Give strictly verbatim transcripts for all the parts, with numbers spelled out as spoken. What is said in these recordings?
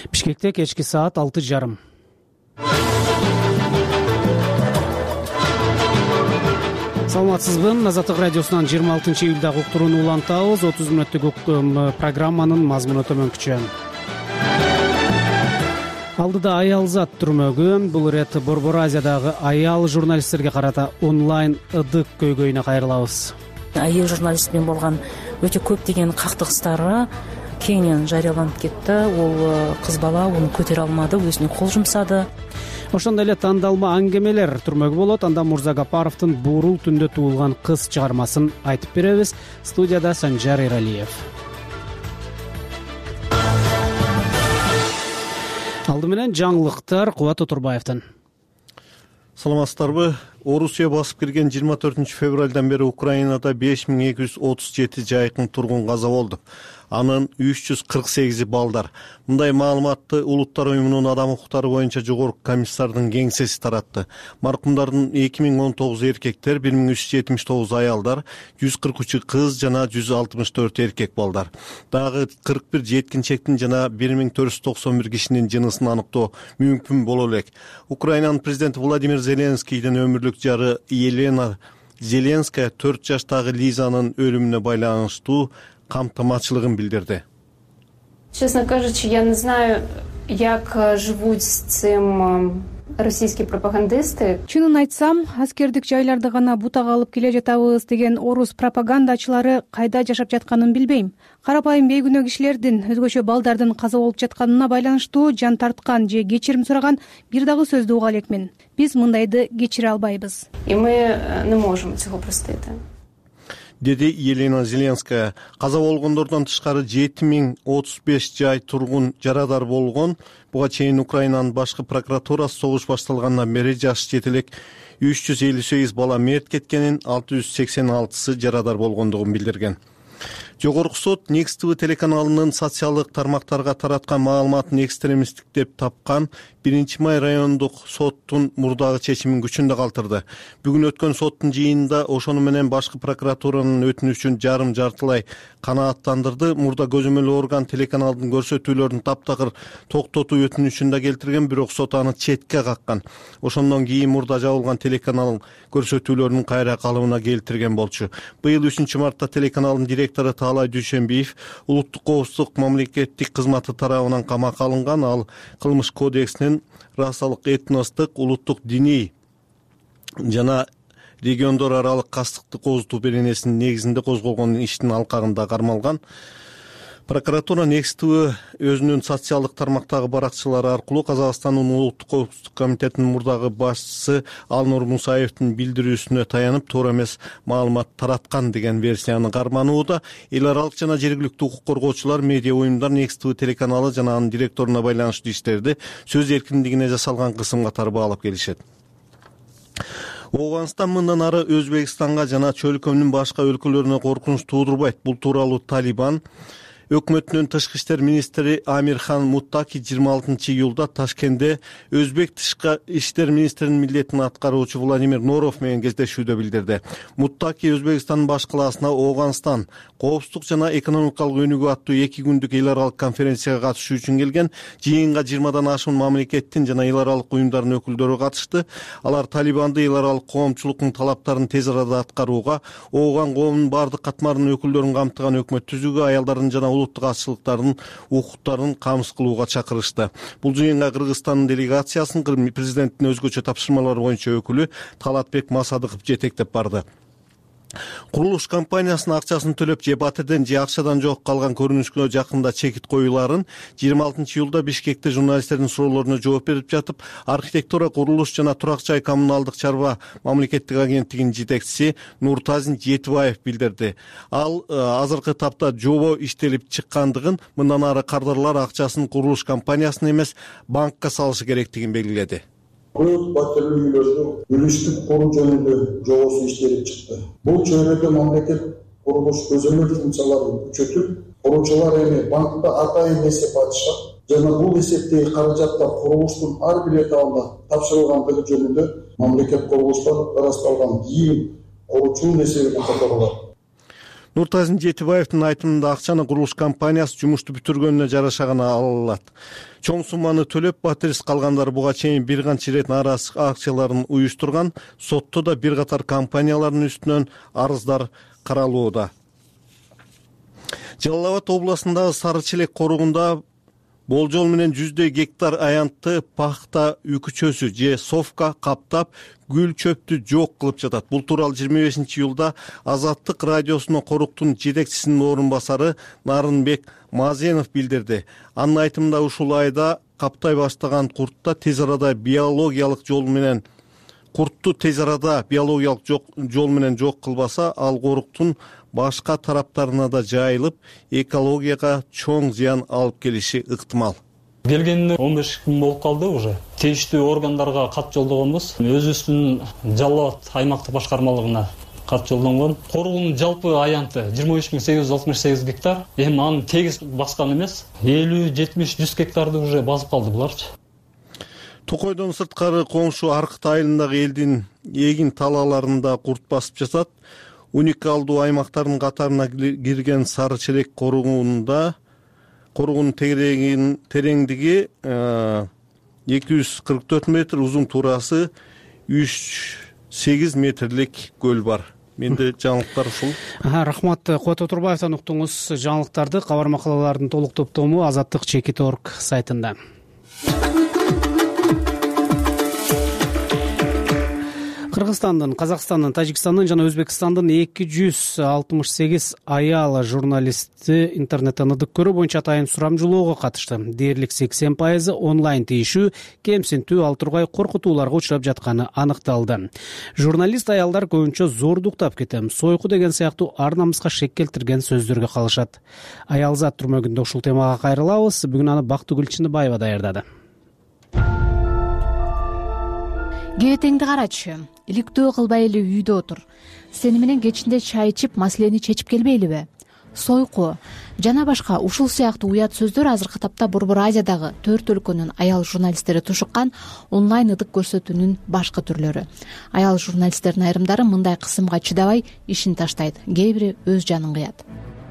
Бишкекте кечки саат алты жарым. Саламатсызбы? Азаттык радиосунан жыйырма алтынчы июлдагы уктурууну улантабыз. отуз мүнөттүк программанын мазмуну төмөнкүчө. Алдыда аялзат түрмөгү. Бул ирет Борбор Азиядагы аял журналисттерге карата онлайн ыдык көйгөйүнө кайрылабыз. Айыл журналистмен болгон өтө көптөгөн кактыгыстары кеңинен жарыяланып кетти. Ол кыз бала уну көтөрө алмады, өзүнө кол жумсады. Ошондой эле тандалма аңгемелер түрмөгү болот. Анда Мурзагаparovдун Буурул түндө туулган кыз чыгармасын айтып беребиз. Студияда Санжар Эралиев. Алды менен жаңылыктар Кубат Отурбаевден. Саламатсыздарбы? Орусия басып кирген жыйырма төртүнчү февралдан бери Украинада беш миң эки жүз отуз жети жайкын тургун каза болду. Анын үч жүз кырк сегизи балдар. Мындай маалыматты Улуттар уюмунун адам укуктары боюнча жогорку комиссардын кеңсеси таратты. Маркумдардын эки миң он тогуз эркектер, бир миң үч жүз жетимиш тогуз аялдар, жүз кырк үчү кыз жана жүз алтымыш төрт эркек балдар. Дагы кырк бир жеткинчектин жана бир миң төрт жүз токсон бир кишинин жынысын аныктоо мүмкүн боло элек. Украинанын президенти Владимир Зеленскийдин өмүрлүк жары Елена Зеленская төрт жаштагы Лизанын өлүмүнө байланыштуу камтамачылыгын билдирди. Честно кажучи, я не знаю, як живут с цим российские пропагандисты. Чынын айтсам, аскердик жайларды гана бутага алып келе жатабыз деген орус пропагандачылары кайда жашап жатканын билбейм. Карапайым бейгүнөө кишилердин, өзгөчө балдардын каза болуп жатканына байланыштуу жан тарткан же кечирим сураган бир дагы сөздү уга элекмин. Биз мындайды кечире албайбыз. И мы не можем цього простити. Деди Елена Зеленская. Каза болгондордон тышкары жети миң отуз беш жай тургун жарадар болгон. Буга чейин Украинанын башкы прокуратурасы согуш башталгандан бери жашы жетелек үч жүз элүү сегиз бала мерт кеткенин, алты жүз сексен алтысы жарадар болгондугун билдирген. Жогорку сот Next ти ви телеканалынын социалдык тармактарга тараткан маалыматын экстремисттик деп тапкан биринчи май райондук соттун мурдагы чечимин күчүндө калтырды. Бүгүн өткөн соттун жыйынында ошону менен башкы прокуратуранын өтүнүчүн жарым жартылай канааттандырды. Мурда көзөмөл орган телеканалдын көрсөтүүлөрүн таптакыр токтотуу өтүнүчүн да келтирген, бирок сот аны четке каккан. Ошондон кийин мурда жабылган телеканал көрсөтүүлөрүнүн кайра калыбына келтирген болчу. Быйыл үчүнчү мартта телеканалдын директору Таалай Дүйшөнбиев улуттук коопсуздук мамлекеттик кызматы тарабынан камакка алынган. Ал кылмыш кодексинин расалык, этностук, улуттук, диний жана региондор аралык кастыкты козутуу беренесинин негизинде козголгон иштин алкагында кармалган. Прокуратура Next ти ви өзүнүн социалдык тармактагы баракчылары аркылуу Казакстандын улуттук коопсуздук комитетинин мурдагы башчысы Алнур Мусаевдин билдирүүсүнө таянып туура эмес маалымат тараткан деген версияны карманууда. Эл аралык жана жергиликтүү укук коргоочулар, медиа уюмдар Next ти ви телеканалы жана анын директоруна байланыштуу иштерди сөз эркиндигине жасалган кысым катары баалап келишет. Ооганстан мындан ары Өзбекстанга жана чөлкөмдүн башка өлкөлөрүнө коркунуч туудурбайт. Бул тууралуу Талибан өкмөтүнүн тышкы иштер министри Амирхан Муттаки жыйырма алтынчы июлда Ташкентте Өзбек тышкы иштер министринин милдетин аткаруучу Владимир Норов менен кездешүүдө билдирди. Муттаки Өзбекстандын баш калаасына Ооганстан коопсуздук жана экономикалык өнүгүү аттуу эки күндүк эл аралык конференцияга катышуу үчүн келген. Жыйынга жыйырмадан ашуун мамлекеттин жана эл аралык уюмдардын өкүлдөрү катышты. Алар Талибанды эл аралык коомчулуктун талаптарын тез арада аткарууга, Ооган коомунун бардык катмарынын өкүлдөрүн камтыган өкмөт түзүүгө, аялдардын жана улуттук азчылыктардын укуктарын камсыз кылууга чакырышты. Бул жыйынга Кыргызстандын делегациясынын президенттин өзгөчө тапшырмалары боюнча өкүлү Талатбек Масадыков жетектеп барды. Курулуш компаниясынын акчасын төлөп же батирден же акчадан жок калган көрүнүшкө жакында чекит коюуларын жыйырма алтынчы июлда Бишкекте журналисттердин суроолоруна жооп берип жатып, архитектура, курулуш жана турак жай коммуналдык чарба мамлекеттик агенттигинин жетекчиси Нуртазин Жетибаев билдирди. Ал азыркы тапта жобо иштелип чыккандыгын, мындан ары кардарлар акчасын курулуш компаниясына эмес банкка салышы керектигин белгиледи. Көп батирлүү үйлөрдү үлүштүк куруу жөнүндө жобосу иштелип чыкты. Бул чөйрөдө мамлекет курулуш көзөмөл функцияларын күчөтүп, куруучулар эми банкта атайын эсеп ачышат жана бул эсептеги каражаттар курулуштун ар бир этабында тапшырылгандыгы жөнүндө мамлекет курулуштар ырасталган кийин куруучунун эсебине которулат. Нуртазин Жетибаевдин айтымында акчаны курулуш компаниясы жумушту бүтүргөнүнө жараша гана ала алат. Чоң сумманы төлөп батирис калгандар буга чейин бир канча ирет наразы акцияларын уюштурган. Сотто да бир катар компаниялардын үстүнөн арыздар каралууда. Жалал Абад областындагы Сары Челек коругунда болжол менен жүздөй гектар аянтты пахта үкүчөсү же совка каптап, гүл чөптү жок кылып жатат. Бул тууралуу жыйырма бешинчи июлда Азаттык радиосуна коруктун жетекчисинин орун басары Нарынбек Мазенов билдирди. Анын айтымында ушул айда каптай баштаган куртта тез арада биологиялык жол менен куртту тез арада биологиялык жол менен жок кылбаса, ал коруктун башка тараптарына да жайылып, экологияга чоң зыян алып келиши ыктымал. Келгенине он беш күн болуп калды уже. Тийиштүү органдарга кат жолдогонбуз. Өзүбүздүн Жалал Абад аймактык башкармалыгына кат жолдонгон. Коругунун жалпы аянты жыйырма үч миң сегиз жүз алтымыш сегиз гектар. Эми аны тегиз баскан эмес. элүү, жетимиш, жүз гектарды уже басып калды буларчы. Токойдон сырткары коңшу Аркыт айылындагы элдин эгин талааларында курт басып жатат. Уникалдуу аймактардын катарына кирген Сары Челек коругунда коругунун тереңдиги эки жүз кырк төрт метр, узун туурасы үч сегиз метрлик көл бар. Менде жаңылыктар ушул. Рахмат, Куат Отурбаевден уктуңуз жаңылыктарды. Кабар макалалардын толук топтому Азаттык чекит точка орг сайтында. Кыргызстандын, Казакстандын, Тажикстандын жана Өзбекстандын эки жүз алтымыш сегиз аял журналисти интернеттен ындык көрүү боюнча атайын сурамжылоого катышты. Дээрлик сексен пайызы онлайн тийишүү, кемсинтүү, ал тургай коркутууларга учурап жатканы аныкталды. Журналист аялдар көбүнчө зордуктап кетем, сойку деген сыяктуу ар намыска шек келтирген сөздөргө калышат. Аялзат түрмөгүндө ушул темага кайрылабыз. Бүгүн аны Бактыгүл Чыныбаева даярдады. Кебетеңди карачы, иликтөө кылбай эле үйдө отур. Сени менен кечинде чай ичип, маселени чечип келбейлиби? Сойку жана башка ушул сыяктуу уят сөздөр азыркы тапта Борбор Азиядагы төрт өлкөнүн аял журналисттери тушуккан онлайн ыдык көрсөтүүнүн башкы түрлөрү. Аял журналисттердин айрымдары мындай кысымга чыдабай ишин таштайт, кээ бири өз жанын кыят.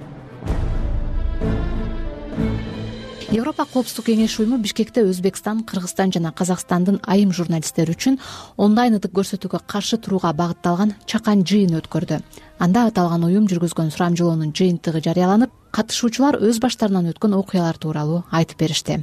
Европа коопсуздук кеңеши уюму Бишкекте Өзбекстан, Кыргызстан жана Казакстандын айым журналисттери үчүн онлайн ыдык көрсөтүүгө каршы турууга багытталган чакан жыйын өткөрдү. Анда аталган уюм жүргүзгөн сурамжылоонун жыйынтыгы жарыяланып, катышуучулар өз баштарынан өткөн окуялар тууралуу айтып беришти.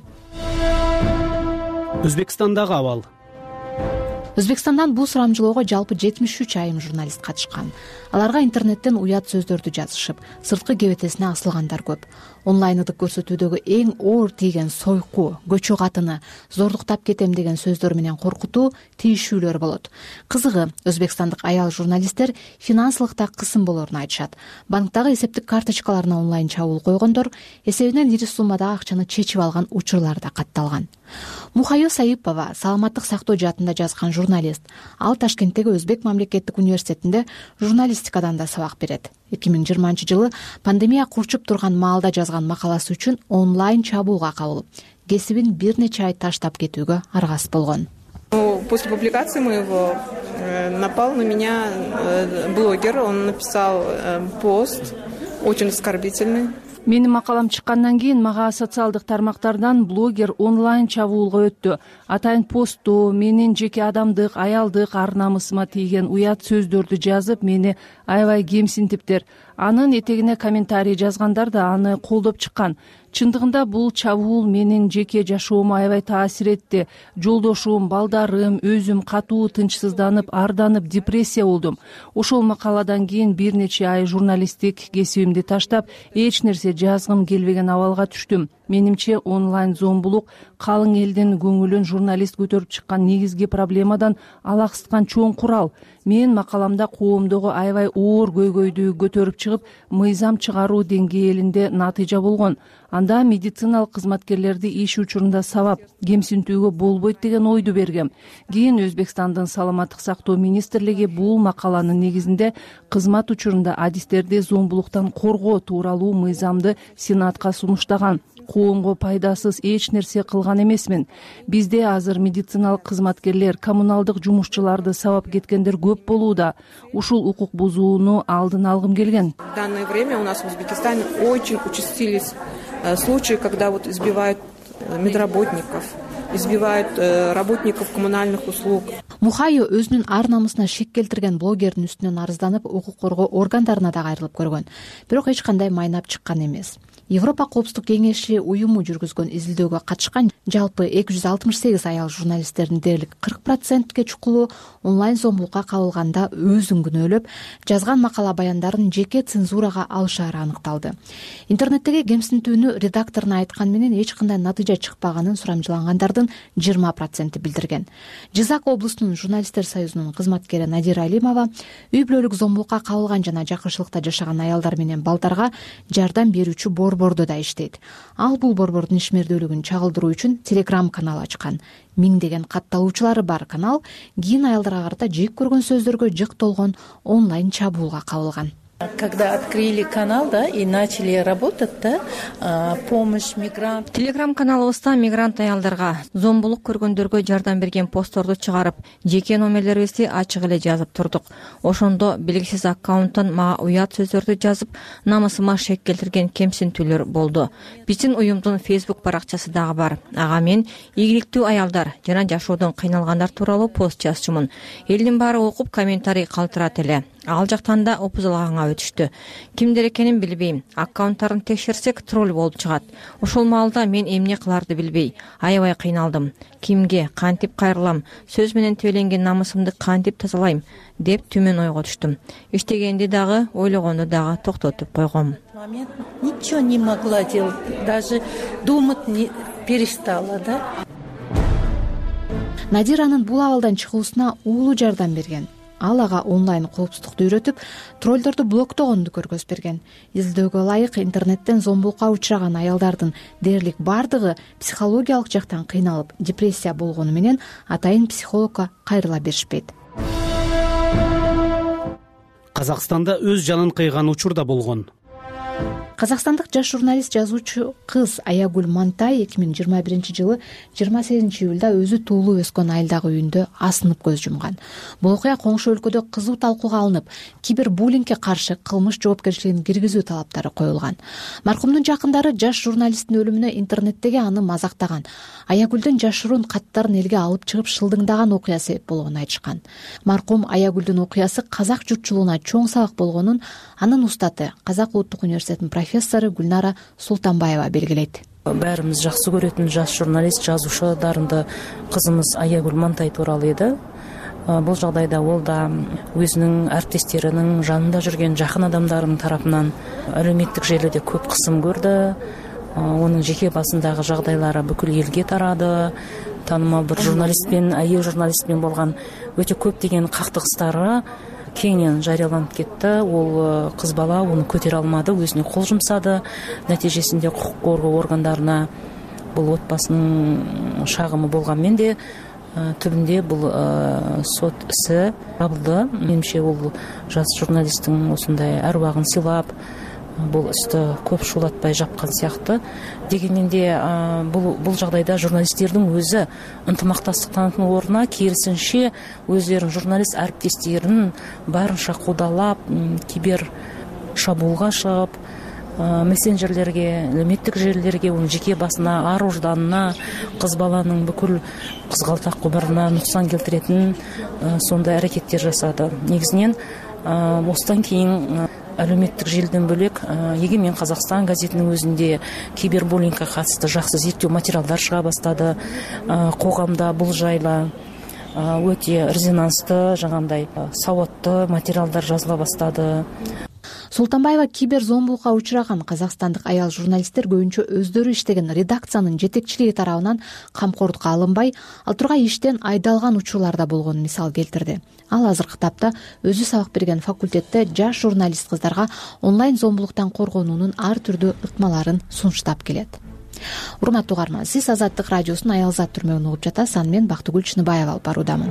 Өзбекстандагы абал. Өзбекстандан бул сурамжылоого жалпы жетимиш үч айым журналист катышкан. Аларга интернеттен уят сөздөрдү жазышып, сырткы кебетесине асылгандар көп. Онлайн ыдык көрсөтүүдөгү эң оор тийген сойку, көчө катыны, зордуктап кетем деген сөздөр менен коркутуу, тийишүүлөр болот. Кызыгы, өзбекстандык аял журналисттер финансылыкта кысым болоорун айтышат. Банктагы эсептик карточкаларына онлайн чабуул койгондор, эсебинен ири суммадагы акчаны чечип алган учурлар да катталган. Мухайо Саипова саламаттык сактоо жаатында жазган журналист. Ал Ташкенттеги Өзбек мамлекеттик университетинде журналистикадан да сабак берет. эки миң жыйырманчы жылы пандемия курчуп турган маалда жазган макаласы үчүн онлайн чабуулга кабылып, кесибин бир нече ай таштап кетүүгө аргасыз болгон. После публикации моего напал на меня блогер, он написал пост очень оскорбительный. Менин макалам чыккандан кийин мага социалдык тармактардан блогер онлайн чабуулга өттү. Атайын постту менин жеке адамдык, аялдык ар намысыма тийген уят сөздөрдү жазып, мени аябай кемсинтиптир. Анын этегине комментарий жазгандар да аны колдоп чыккан. Чындыгында бул чабуул менин жеке жашоомо аябай таасир этти. Жолдошум, балдарым, өзүм катуу тынчсызданып, арданып, депрессия болдум. Ошол макаладан кийин бир нече ай журналисттик кесибимди таштап, эч нерсе жазгым келбеген абалга түштүм. Менимче онлайн зомбулук калың элдин көңүлүн журналист көтөрүп чыккан негизги проблемадан алаксыткан чоң курал. Мен макаламда коомдогу аябай оор көйгөйдү көтөрүп чыгып, мыйзам чыгаруу деңгээлинде натыйжа болгон. Анда медициналык кызматкерлерди иш учурунда сабап, кемсинтүүгө болбойт деген ойду бергем. Кийин Өзбекстандын саламаттык сактоо министрлиги бул макаланын негизинде кызмат учурунда адистерди зомбулуктан коргоо тууралуу мыйзамды Сенатка сунуштаган. коомго пайдасыз эч нерсе кылган эмесмин. Бизде азыр медициналык кызматкерлер, коммуналдык жумушчуларды сабап кеткендер көп болууда. Ушул укук бузууну алдын алгым келген. В данное время у нас в Узбекистане очень участились случаи, когда вот избивают медработников, избивают работников коммунальных услуг. Мухайо өзүнүн ар намысына шек келтирген блогердин үстүнөн арызданып, укук коргоо органдарына да кайрылып көргөн. Бирок эч кандай майнап чыккан эмес. Европа коопсуздук кеңеши уюму жүргүзгөн изилдөөгө катышкан жалпы эки жүз алтымыш сегиз аял журналисттердин дээрлик кырк процентке чукулу онлайн зомбулукка кабылганда өзүн күнөөлөп, жазган макала баяндарын жеке цензурага алышаары аныкталды. Интернеттеги кемсинтүүнү редакторуна айткан менен эч кандай натыйжа чыкпаганын сурамжылангандардын жыйырма проценти билдирген. Жизак облусунун журналисттер союзунун кызматкери Надира Алимова үй бүлөлүк зомбулукка кабылган жана жакынчылыкта жашаган аялдар менен балдарга жардам берүүчү борбордо да иштейт. Ал бул борбордун ишмердүүлүгүн чагылдыруу үчүн Telegram канал ачкан. Миңдеген катталуучулары бар канал кийин аялдарга карата жек көргөн сөздөргө жык толгон онлайн чабуулга кабылган. Когда открыли канал, да, и начали работать, да, помощь мигрант. Телеграм каналыбызда мигрант аялдарга зомбулук көргөндөргө жардам берген постторду чыгарып, жеке номерлерибизди ачык эле жазып турдук. Ошондо белгисиз аккаунттан мага уят сөздөрдү жазып, намысыма шек келтирген кемсинтүүлөр болду. Биздин уюмдун Facebook баракчасы дагы бар. Ага мен ийгиликтүү аялдар жана жашоодон кыйналгандар тууралуу пост жазчумун. Элдин баары окуп комментарий калтырат эле. Ал жактан да опузалганга өтүштү. Кимдер экенин билбейм. Аккаунттарын текшерсек тролль болуп чыгат. Ошол маалда мен эмне кыларды билбей, аябай кыйналдым. Кимге, кантип кайрылам, сөз менен тебеленген намысымды кантип тазалайм деп түмөн ойго түштүм. Иштегенди дагы, ойлогонду дагы токтотуп койгом. Ничего не могла делать, даже думать не перестала, да? Надиранын бул абалдан чыгуусуна уулу жардам берген. Ал ага онлайн коопсуздукту үйрөтүп, троллдорду блоктогонду көргөз берген. Изилдөөгө ылайык интернеттен зомбулукка учураган аялдардын дээрлик бардыгы психологиялык жактан кыйналып, депрессия болгону менен атайын психологко кайрыла беришпейт. Казакстанда өз жанын кыйган учур да болгон. Казакстандык жаш журналист, жазуучу кыз Аягүл Мантай эки миң жыйырма биринчи жылы жыйырма сегизинчи июлда өзү туулуу өскөн айылдагы үйүндө асынып көз жумган. Бул окуя коңшу өлкөдө кызуу талкууга алынып, кибербуллингге каршы кылмыш жоопкерчилигин киргизүү талаптары коюлган. Маркумдун жакындары жаш журналисттин өлүмүнө интернеттеги аны мазактаган, Аягүлдүн жашыруун каттарын элге алып чыгып шылдыңдаган окуя себеп болгонун айтышкан. Маркум Аягүлдүн окуясы казак журтчулугуна чоң сабак болгонун анын устаты, Казак улуттук университетинин профессору Гүлнара Султанбаева белгилейт. Баарыбыз жакшы көрөтүн жаш журналист, жазуучу дарынды кызымыз Аягүл Мантай тууралуу эди. Бул жагдайда ол да өзүнүн арттестеринин, жанында жүрген жакын адамдарынын тарапынан әлеуметтик желіде көп кысым көрдү. Онун жеке басындагы жагдайлары бүкүл элге тарады. Таанымал бир журналистпен, айыл журналистпен болгон өтө көп деген кактыгыстары кеңинен жарыяланып кетти. Ол кыз бала уну көтөрө алмады, өзүнө кол жумсады. Натыйжесинде укук коргоо органдарына бул отбасынын шагымы болгон де түбүндө бул сот isi табылды. Менимче бул жас журналисттин осундай арбагын сыйлап, бул істі көп шулатпай жапкан сыяктуу. Дегенмен де бул бул жагдайда журналисттердин өзү ынтымактастык танытуу ордуна кийинчерээк өздөрүнүн журналист арттестерин барынча куудалап, кибер шабуулга чыгып, мессенджерлерге, әлеуметтик желилерге, унун жеке басына, ар ожданына, кыз баланын бүкүл кызгалтак кубарына нуксан келтиретін сондай аракеттер жасады. Негизинен осыдан кийин әлеуметтик желден бөлек Егемен Казакстан газетинин өзүндө кибербуллингге катысты жакшы зерттөө материалдар чыга баштады. Коомдо бул жайлы өтө резонанстуу, жагандай сауаттуу материалдар жазыла баштады. Султанбаева кибер зомбулукка учураган казакстандык аял журналисттер көбүнчө өздөрү иштеген редакциянын жетекчилиги тарабынан камкордукка алынбай, ал тургай иштен айдалган учурларда болгонун мисал келтирди. Ал азыркы тапта өзү сабак берген факультетте жаш журналист кыздарга онлайн зомбулуктан коргонуунун ар түрдүү ыкмаларын сунуштап келет. Урматтуу угарман, сиз Азаттык радиосунун Аялзат түрмөгүн угуп жатасыз. Аны мен Бактыгүл Чыныбаева алып баруудамын.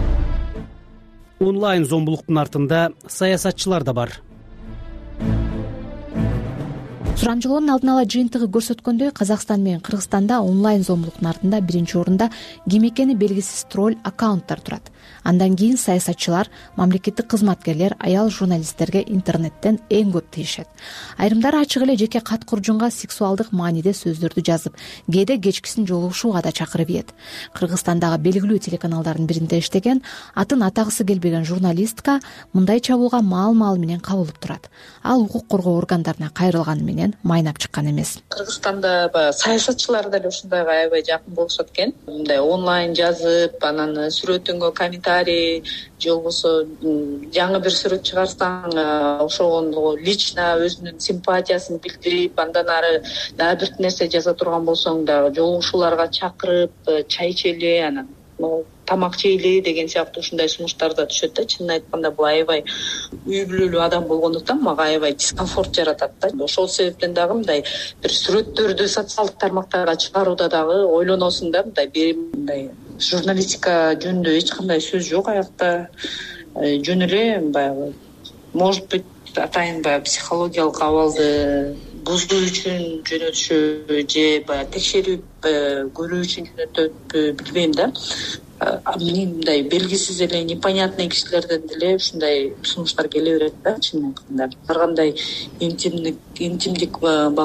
Онлайн зомбулуктун артында саясатчылар да бар. сурамжылоонун алдын ала жыйынтыгы көрсөткөндөй, Казакстан менен Кыргызстанда онлайн зомбулуктун артында биринчи орунда ким экени белгисиз тролль аккаунттар турат. Андан кийин саясатчылар, мамлекеттик кызматкерлер, аял журналисттерге интернеттен эң көп тийишет. Айрымдары ачык эле жеке кат куржунга сексуалдык мааниде сөздөрдү жазып, кээде кечкисин жолугушууга да чакырып ийет. Кыргызстандагы белгилүү телеканалдардын биринде иштеген, атын атагысы келбеген журналистка мындай чабуулга маал-маал менен кабылып турат. Ал укук коргоо органдарына кайрылганы менен майнап чыккан эмес. Кыргызстанда саясатчылар деле ушундайга аябай жакын болушат экен. Мындай онлайн жазып, анан сүрөтүңө комментарий же болбосо жаңы бир сүрөт чыгарсаң, ошого лично өзүнүн симпатиясын билдирип, андан ары дагы бир нерсе жаза турган болсоң да жолугушууларга чакырып, чай ичели, анан тамак жейли деген сыяктуу ушундай сунуштар да түшөт да. Чынын айтканда бул аябай үй бүлөлүү адам болгондуктан мага аябай дискомфорт жаратат да. Ошол себептен дагы мындай бир сүрөттөрдү социалдык тармактарга чыгарууда дагы ойлоносуң да. Мындай бир мындай журналистика жөнүндө эч кандай сөз жок аякта. Жөн эле баягы может быть атайын баягы психологиялык абалды бузуу үчүн жөнөтүшү же баягы текшерип көрүү үчүн жөнөтөтпү билбейм да. Мындай белгисиз эле непонятный кишилерден деле ушундай сунуштар келе берет да. Чынын айтканда ар кандай интимдик интимдик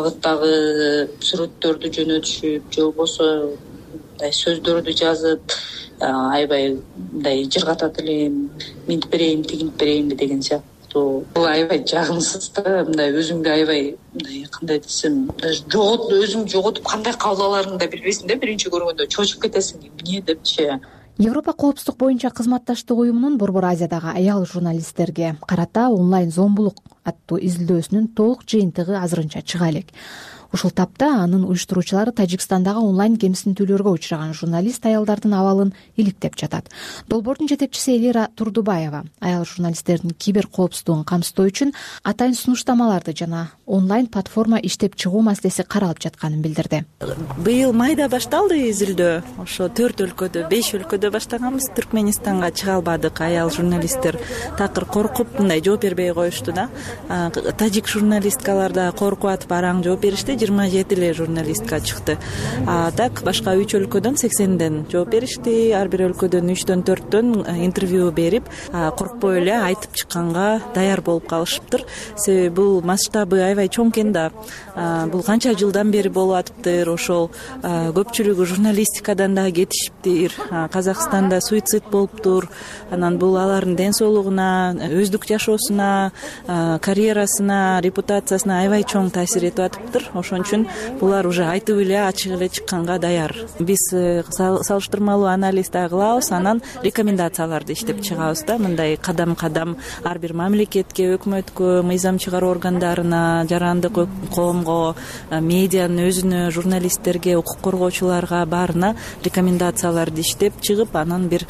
багыттагы сүрөттөрдү жөнөтүшүп же болбосо мындай сөздөрдү жазып аябай мындай жыргатат элем, минтип берейин, тигинтип берейинби деген сыяктуу. Бул аябай жагымсыз да. Мындай өзүңдү аябай мындай кандай десем, жогот өзүңдү жоготуп кандай кабыл аларыңды да билбейсиң да. Биринчи көргөндө чочуп кетесиң, эмне депчи. Европа коопсуздук боюнча кызматташтык уюмунун Борбор Азиядагы аял журналисттерге карата онлайн зомбулук аттуу изилдөөсүнүн толук жыйынтыгы азырынча чыга элек. Ушул тапта анын уюштуруучулары Тажикстандагы онлайн кемсинтүүлөргө учураган журналист аялдардын абалын иликтеп жатат. Долбоордун жетекчиси Элира Турдубаева аял журналисттердин кибер коопсуздугун камсыздоо үчүн атайын сунуштамаларды жана онлайн платформа иштеп чыгуу маселеси каралып жатканын билдирди. Быйыл майда башталды изилдөө. Ошо төрт өлкөдө, беш өлкөдө баштаганбыз. Түркменистанга чыга албадык аял журналисттер такыр коркуп мындай жооп бербей коюшту да. Тажик журналисткалар да коркуп атып араң жооп беришти. жыйырма жети эле журналистка чыкты. А так башка үч өлкөдөн сексенден жооп беришти. Ар бир өлкөдөн үчтөн төрттөн интервью берип, коркпой эле айтып чыкканга даяр болуп калышыптыр. Себеби бул масштабы аябай чоң экен да. Бул канча жылдан бери болуп атыптыр. Ошол көпчүлүгү журналистикадан да кетишиптир. Казакстанда суицид болуптур. Анан бул алардын ден соолугуна, өздүк жашоосуна, карьерасына, репутациясына аябай чоң таасир этип атыптыр. Ошон үчүн булар уже айтып эле ачык эле чыкканга даяр. Биз салыштырмалуу анализ да кылабыз, анан рекомендацияларды иштеп чыгабыз да. Мындай кадам-кадам ар бир мамлекетке, өкмөткө, мыйзам чыгаруу органдарына, жарандык коомго, медианын өзүнө, журналисттерге, укук коргоочуларга баарына рекомендацияларды иштеп чыгып, анан бир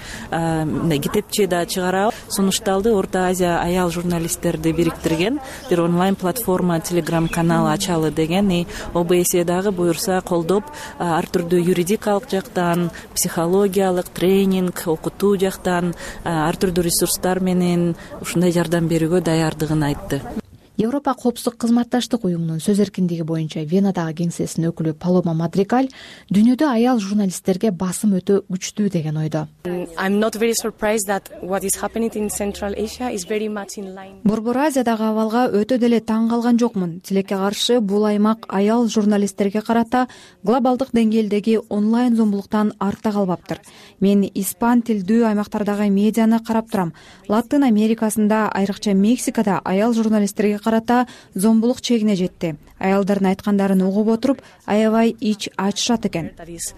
китепче да чыгарабыз. Сунушталды Орто Азия аял журналисттерди бириктирген бир онлайн платформа, телеграм канал ачалы деген. О Б С дагы буюрса колдоп, ар түрдүү юридикалык жактан, психологиялык тренинг, окутуу жактан ар түрдүү ресурстар менен ушундай жардам берүүгө даярдыгын айтты. Европа коопсуздук кызматташтык уюмунун сөз эркиндиги боюнча Венадагы кеңсесинин өкүлү Палома Мадригаль дүйнөдө аял журналисттерге басым өтө күчтүү деген ойдо. Борбор Азиядагы абалга өтө деле таң калган жокмун. Тилекке каршы бул аймак аял журналисттерге карата глобалдык деңгээлдеги онлайн зомбулуктан артта калбаптыр. Мен испан тилдүү аймактардагы медианы карап турам. Латын Америкасында, айрыкча Мексикада аял журналисттерге карата зомбулук чегине жетти. Аялдардын айткандарын угуп отуруп, аябай ич ачышат экен.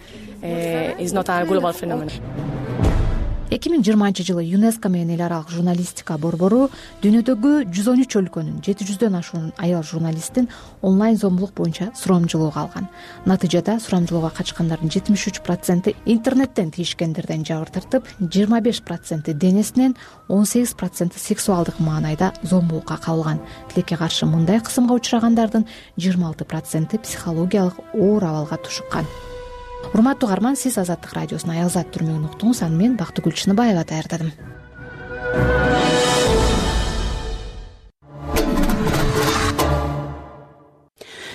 эки миң жыйырманчы жылы ЮНЕСКО менен эл аралык журналистика борбору дүйнөдөгү жүз он үч өлкөнүн жети жүздөн ашуун аял журналисттин онлайн зомбулук боюнча сурамжылоого алган. Натыйжада сурамжылоого катышкандардын жетимиш үч проценти интернеттен тийишкендерден жабыр тартып, жыйырма беш проценти денесинен, он сегиз проценти сексуалдык маанайда зомбулукка кабылган. Тилекке каршы мындай кысымга учурагандардын жыйырма алты проценти психологиялык оор абалга тушуккан. Урматтуу угарман, сиз Азаттык радиосунун аялзат түрмөгүн уктуңуз. Аны мен Бактыгүл Чыныбаева даярдадым.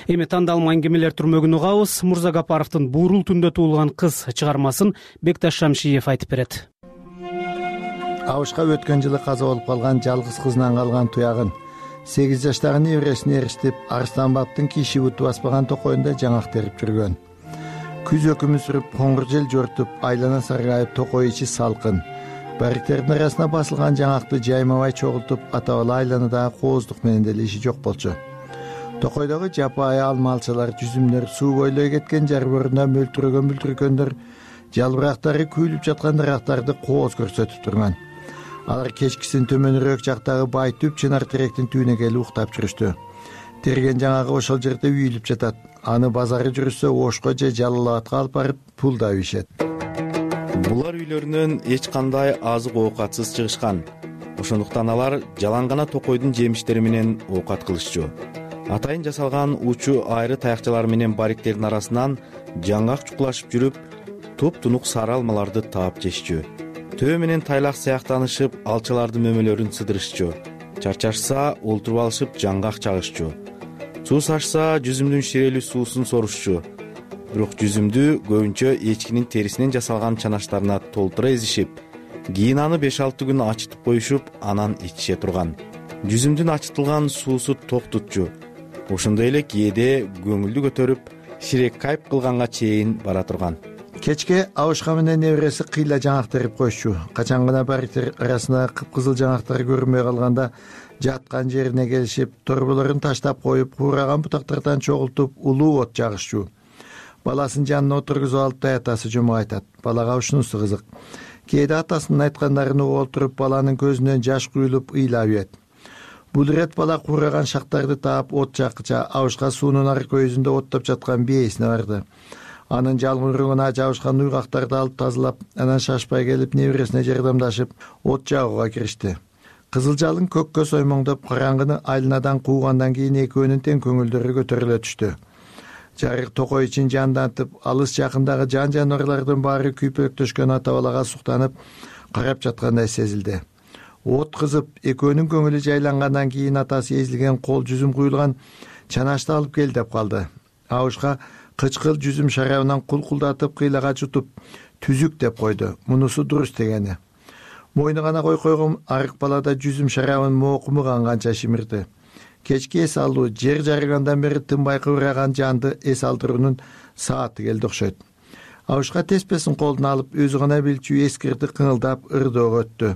Эми тандалма аңгемелер түрмөгүн угабыз. Мурза Гапаровдун Буурул түндө туулган кыз чыгармасын Бекташ Шамшиев айтып берет. Абышка өткөн жылы каза болуп калган жалгыз кызынан калган туягын сегиз жаштагы небересине эриштип, Арыстанбаптын киши буту баспаган токойунда жаңак терип жүргөн. Күз өкүмү сүрүп, коңгур жел жортуп, айлана саргайып, токой ичи салкын. Бариктердин арасына басылган жаңакты жаймабай чогултуп, атабала айланадагы кооздук менен деле иши жок болчу. Токойдогу жапайы алмалчалар, жүзүмдөр, суу бойлой кеткен жар борунда мөлтүрөгөн бүлтүркөндөр, жалбырактары күйүлүп жаткан дарактарды кооз көрсөтүп турган. Алар кечкисин төмөнүрөөк жактагы бай түп чынар теректин түбүнө келип уктап жүрүштү. Терген жаңагы ошол жерде үйүлүп жатат. Аны базары жүрүшсө Ошко же Жалал-Абадка алып барып пул да ийишет. Булар үйлөрүнөн эч кандай азык оокатсыз чыгышкан. Ошондуктан алар жалаң гана токойдун жемиштери менен оокат кылышчу. Атайын жасалган учу айры таякчалар менен бариктердин арасынан жаңгак чукулашып жүрүп, туп-тунук сары алмаларды таап жешчү. Төө менен тайлак сыяктанышып, алчалардын мөмөлөрүн сыдырышчу. Чарчашса, олтуруп алышып жаңгак чагышчу. Суу сашса, жүзүмдүн ширелүү суусун сорушчу. Бирок жүзүмдү көбүнчө эчкинин терисинен жасалган чанаштарына толтура эзишип, кийин аны беш алты күн ачытып коюшуп, анан ичише турган. Жүзүмдүн ачытылган суусу ток тутчу. Ошондой эле кээде көңүлдү көтөрүп, ширек кайып кылганга чейин бара турган. Кечке Абышка менен небереси кыйла жаңак терип коюшчу. Качан гана бариктер арасында кыпкызыл жаңактар көрүнбөй калганда, жаткан жерине келишип, торболорун таштап коюп, куураган бутактардан чогултуп, улуу от жагышчу. Баласын жанына отургузуп алып, атасы жомок айтат. Балага ушунусу кызык. Кээде атасынын айткандарын угуп отуруп, баланын көзүнөн жаш куюлуп, ыйлап ийет. Бул ирет бала куураган шактарды таап, от жаккыча Абышка суунун ар көзүндө оттоп жаткан бээсине барды. Анын жалмырыгына жабышкан уйгактарды алып тазалап, анан шашпай келип небересине жардамдашып, от жагууга киришти. Кызыл жалын көккө соймоңдоп, караңгыны айланадан куугандан кийин экөөнүн тең көңүлдөрү көтөрүлө түштү. Жарык токой ичин жандантып, алыс жакындагы жан жаныбарлардын баары күйпөлөктөшкөн ата-балага суктанып, карап жаткандай сезилди. От кызып, экөөнүн көңүлү жайлангандан кийин атасы эзилген кол жүзүм куюлган чанашты алып кел деп калды. Абышка кычкыл жүзүм шарабынан кулкулдатып, кыйлага жутуп, түзүк деп койду. Мунусу дурус дегени. Мойну гана кой койгон арык балада жүзүм шарабын моокуму канганча шимирди. Кечки эс алуу, жер жарыгандан бери тынбай кыбыраган жанды эс алдыруунун сааты келди окшойт. Абышка теспесин колуна алып, өзү гана билчү эскирди кыңылдап ырдоого өттү.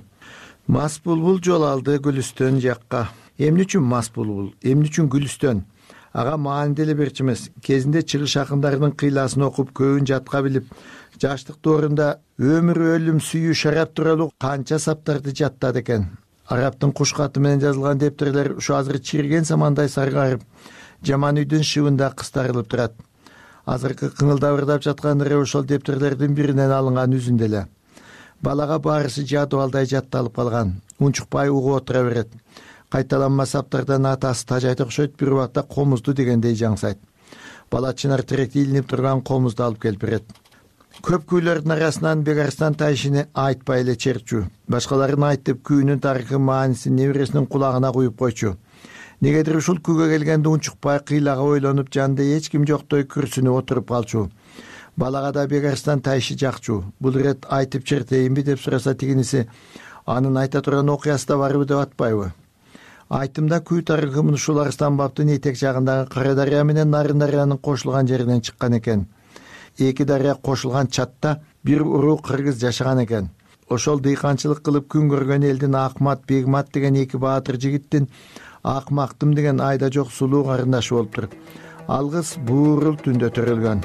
Мас булбул жол алды Гүлүстөн жакка. Эмне үчүн мас булбул? Эмне үчүн Гүлүстөн? Ага маани эле берчү эмес. Кезинде чыгыш акындарынын кыйласын окуп, көбүн жатка билип, жаштык доорунда өмүр, өлүм, сүйүү, шарап тууралуу канча саптарды жаттады экен. Арабтын куш каты менен жазылган дептерлер ушу азыр чирген самандай саргайып, жаман үйдүн шыбында кыстарылып турат. Азыркы кыңылдап ырдап жаткан ыры ошол дептерлердин биринен алынган үзүндө эле. Балага баарысы жадыбалдай жатталып калган. Унчукпай угуп отура берет. Кайталанма саптардан атасы тажайт окшойт, бир убакта комузду дегендей жаңсайт. Бала чынар теректи илинип турган комузду алып келип берет. Көп күүлөрдүн арасынан Бекарстан тайшыны айтпай эле черчү. Башкаларын айтып, күүнүн тарыхы маанисин небересинин кулагына куюп койчу. Негедир ушул күүгө келгенде унчукпай кыйлага ойлонуп, жанында эч ким жоктой күрсүнүп отуруп калчу. Балага да Бекарстан тайшы жакчу. Бул ирет айтып чертейинби деп сураса, тигиниси анын айта турган окуясы да барбы деп атпайбы? Айтымда күү тарыхымын ушул Арыстанбаптын этек жагындагы Кара дарыя менен Нарын дарыянын кошулган жеринен чыккан экен. Эки дарыя кошулган чатта бир уруу кыргыз жашаган экен. Ошол дыйканчылык кылып күн көргөн элдин Акмат, Бегмат деген эки баатыр жигиттин Акмактым деген айда жок сулуу карындашы болуптур. Алгыс Буурул түндө төрөлгөн.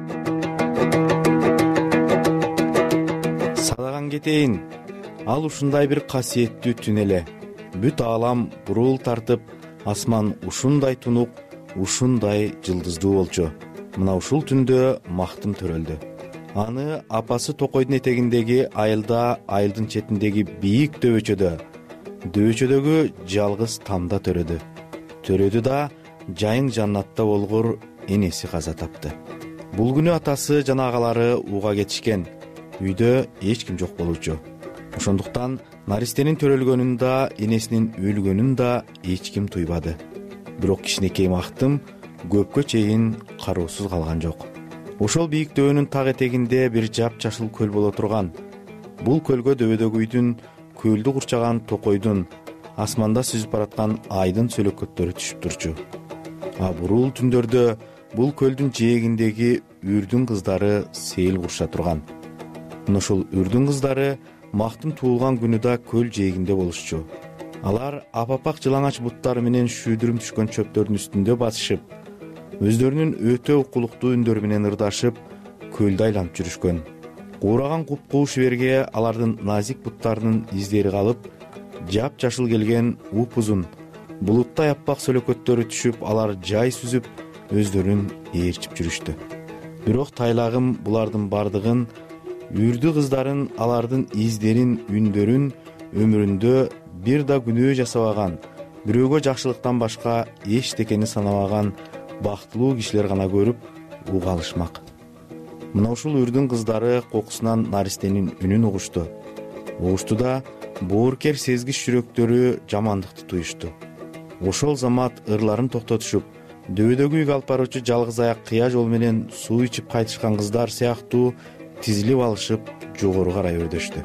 Садаган кетейин. Ал ушундай бир касиеттүү түн эле. Бүт аалам бурул тартып, асман ушундай тунук, ушундай жылдыздуу болчу. Мына ушул түндө Мактым төрөлдү. Аны апасы Токойдун этегиндеги айылда, айылдын четиндеги бийик дөбөчөдө, дөбөчөдөгү жалгыз тамда төрөдү. Төрөдү да жайың жаннатта болгур энеси каза тапты. Бул күнү атасы жана агалары ууга кетишкен. Үйдө эч ким жок болчу. Ошондуктан наристенин төрөлгөнүн да, энесинин өлгөнүн да эч ким туйбады. Бирок кичинекей Мактым көпкө чейин кароосуз калган жок. Ошол бийик дөөнүн так этегинде бир жапжашыл көл боло турган. Бул көлгө дөбөдөгү үйдүн, көлдү курчаган токойдун, асманда сүзүп бараткан айдын сөлөкөттөрү түшүп турчу. А бурул түндөрдө бул көлдүн жээгиндеги үрдүн кыздары сейил курша турган. Мына ушул үрдүн кыздары Мактым туулган күнү да көл жээгинде болушчу. Алар апапак жылаңач буттары менен шүйдүрүм түшкөн чөптөрдүн үстүндө басышып, өздөрүнүн өтө укулуктуу үндөрү менен ырдашып, көлдү айланып жүрүшкөн. Куураган куп-кууш берге алардын назик буттарынын издери калып, жапжашыл келген упузун, булуттай аппак сөлөкөттөрү түшүп, алар жай сүзүп, өздөрүн ээрчип жүрүштү. Бирок тайлагым булардын бардыгын, үрдү кыздарын, алардын издерин, үндөрүн өмүрүндө бир да күнөө жасабаган, бирөөгө жакшылыктан башка эчтекени санабаган бактылуу кишилер гана көрүп уга алышмак. Мына ушул үрдүн кыздары кокусунан наристенин үнүн угушту. Угушту да боорукер сезгич жүрөктөрү жамандыкты туюшту. Ошол замат ырларын токтотушуп, дөбөдөгү үйгө алып баруучу жалгыз аяк кыя жол менен суу ичип кайтышкан кыздар сыяктуу тизилип алышып, жогору карай өрдөштү.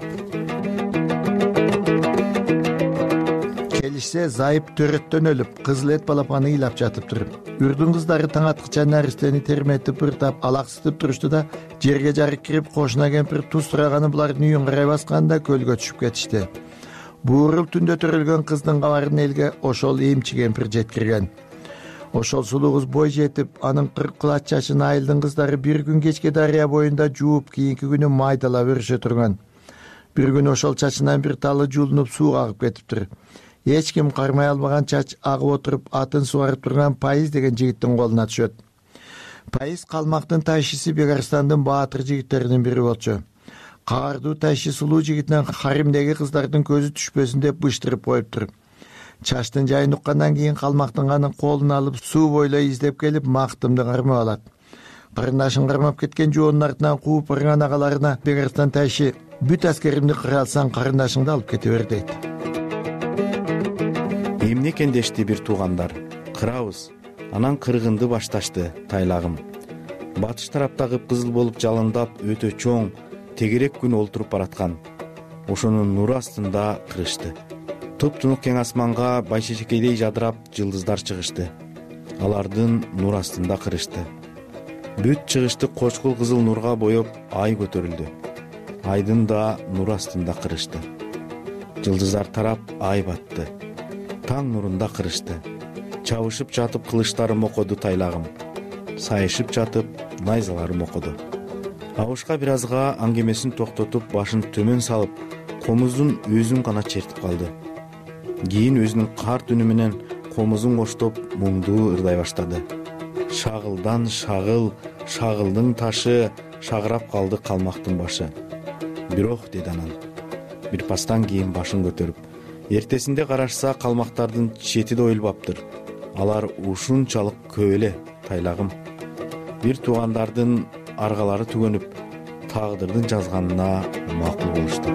Келишсе зайып төрөттөн өлүп, кызыл эт балапаны ыйлап жатыптыр. Үрдүн кыздары таң аткыча наристени терметип, ыртап, алаксытып турушту да, жерге жарык кирип, кошуна кемпир туз сураганы булардын үйүн карай басканда көлгө түшүп кетишти. Буурул түндө төрөлгөн кыздын кабарын элге ошол эмчи кемпир жеткирген. Ошол сулуу кыз бой жетип, анын кырк кулач чачын айылдын кыздары бир күн кечке дарыя боюнда жууп, кийинки күнү майдалап өрүшө турган. Бир күн ошол чачынан бир талы жуулунуп сууга агып кетиптир. Эч ким кармай албаган чач агып отуруп, атын сугарып турган Пайыз деген жигиттин колуна түшөт. Пайыз калмактын тайшысы Бегарстандын баатыр жигиттеринин бири болчу. Каардуу тайшы сулуу жигитинен харимдеги кыздардын көзү түшпөсүн деп быштырып коюптур. Чачтын жайын уккандан кийин калмактын анын колун алып суу бойлой издеп келип Мактымды кармап алат. Карындашын кармап кеткен жоонун артынан кууп барган агаларына Бегарстан тайшы: "Бүт аскеримди кыра алсаң, карындашыңды алып кете бер" дейт. Эмне экен дешти бир туугандар. Кырабыз. Анан кыргынды башташты тайлагым. Батыш тарапта кыпкызыл болуп жалындап, өтө чоң, тегерек күн олтуруп бараткан. Ошонун нуру астында кырышты. Туп-тунук кең асманга байшешекейдей жадырап жылдыздар чыгышты. Алардын нур астында кырышты. Бүт чыгышты кочкул кызыл нурга боеп ай көтөрүлдү. Айдын да нур астында кырышты. Жылдыздар тарап ай батты. Таң нурунда кырышты. Чабышып жатып кылычтарым окоду тайлагым. Сайышып жатып найзаларым окоду. Абышка бир азга аңгемесин токтотуп, башын төмөн салып, комуздун өзүн гана чертип калды. Кийин өзүнүн карт үнү менен комузун коштоп муңдуу ырдай баштады. Шагылдан шагыл, шагылдын ташы, шагырап калды калмактын башы. Бирок деди анан. Бир пастан кийин башын көтөрүп, эртесинде карашса калмактардын чети да оюлбаптыр. Алар ушунчалык көп эле тайлагым. Бир туугандардын аргалары түгөнүп, тагдырдын жазганына макул болушту.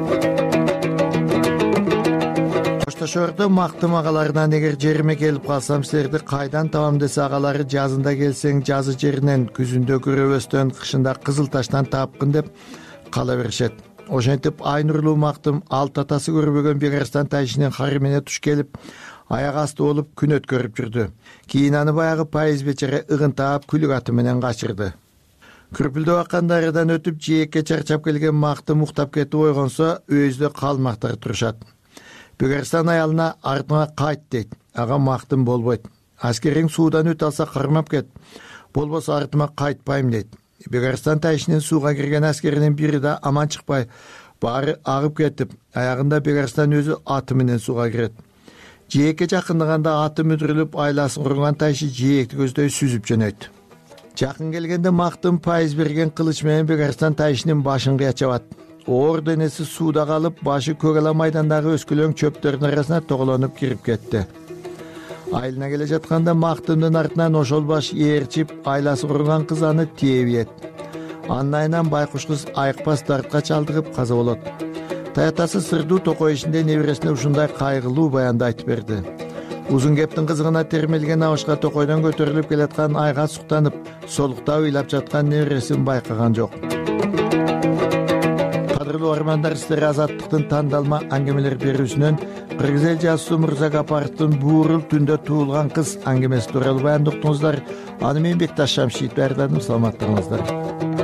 Коштошордо Мактым агаларынан: "Эгер жериме келип калсам, силерди кайдан табам" десе, агалары: "Жазында келсең, жазы жеринен, күзүндө күрөбөстөн, кышында кызыл таштан тапкын" деп кала беришет. Ошентип ай нурлуу Мактым алты атасы көрбөгөн Бегарстан тайшынын харимине туш келип, аяк асты болуп күн өткөрүп жүрдү. Кийин аны баягы Пайыз бечере ыгынтаап күлүк аты менен качырды. Күрпүлдөп аккан дарыядан өтүп, жээкке чарчап келген Мактым уктап кетип ойгонсо, өзүдө калмактар турушат. Бегарстан аялына: "Артыңа кайт" дейт. Ага Мактым: "Болбойт. Аскериң суудан өтө алса кармап кет. Болбосо артыма кайтпайм" дейт. Бегарстан тайшынын сууга кирген аскеринин бири да аман чыкпай, баары агып кетип, аягында Бегарстан өзү аты менен сууга кирет. Жээкке жакындаганда аты мүдүрүлүп, айласын курган тайшы жээкти көздөй сүзүп жөнөйт. Жакын келгенде Мактым Пайыз берген кылыч менен Бегарстан тайшынын башын кыя чабат. Оор денеси сууда калып, башы көк ала майдандагы өскөлөң чөптөрдүн арасына тоголонуп кирип кетти. Айылына келе жатканда Мактымдын артынан ошол баш ээрчип, айласы курган кыз аны тээбиет. Анын айынан байкуш кыз айыкпас дартка чалдыгып каза болот. Таятасы сырдуу токой ишинде небересине ушундай кайгылуу баянды айтып берди. узун кептин кызыгына термелген абышка токойдон көтөрүлүп келаткан айга суктанып солуктап ыйлап жаткан небересин байкаган жок. Кадырлуу армандар, сиздер Азаттыктын тандалма аңгемелер берүүсүнөн кыргыз эл жазуусу Мырза Гапаровдун Буурул түндө туулган кыз аңгемеси тууралуу баяндап уктуңуздар. Аны мен Бекташ Шамшиев даярдадым. Саламаттыгыңыздар.